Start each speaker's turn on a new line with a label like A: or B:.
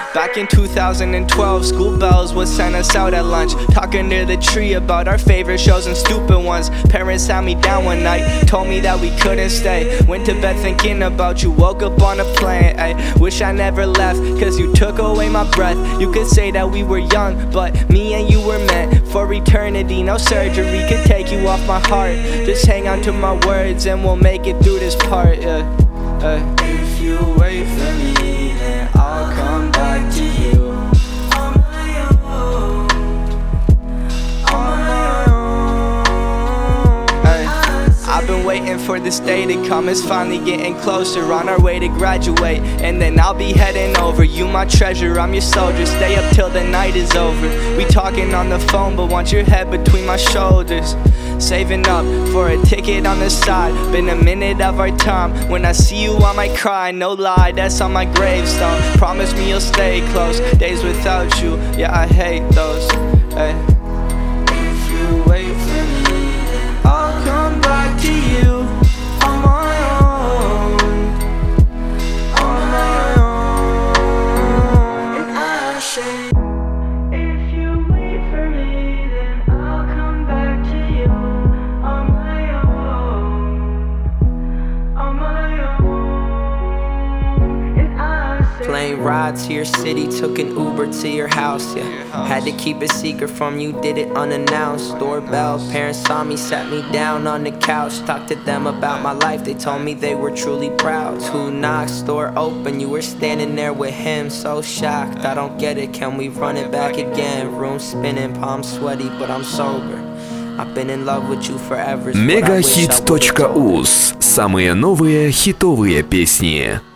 A: Back in 2012, school bells would send us out at lunch, talking near the tree about our favorite shows and stupid ones. Parents sat me down one night, told me that we couldn't stay. Went to bed thinking about you, woke up on a plane. Ay, wish I never left, cause you took away my breath. You could say that we were young, but me and you were meant for eternity. No surgery could take you off my heart. Just hang on to my words and we'll make it through this part. If you wait for me, then I'll come back to you. On my own, on my own. I've been waiting for this day to come. It's finally getting closer, on our way to graduate, and then I'll be heading over. You my treasure, I'm your soldier. Stay up till the night is over. We talking on the phone, but want your head between my shoulders. Saving up for a ticket on the side. Been a minute of our time. When I see you I might cry, no lie, that's on my gravestone. Promise me you'll stay close. Days without you, yeah, I hate those. Ay. If you wait for me, I'll come back to you. On my own, on my own. And I say, if you wait for me, then I'll come back to you. On my own, on my own. And I say, plane ride to your city, took an Uber to your house, yeah. Had to keep it secret from you, did it unannounced. Doorbell, parents saw me, sat me down on the couch. Talked to them about my life, they told me they were truly proud. Two knocks, door open, you were standing there with him. So shocked, I don't get it, can we run it back again? Room spinning, palms sweaty, but I'm sober. I've been in love with you forever.
B: Megahit.uz. Самые новые хитовые песни.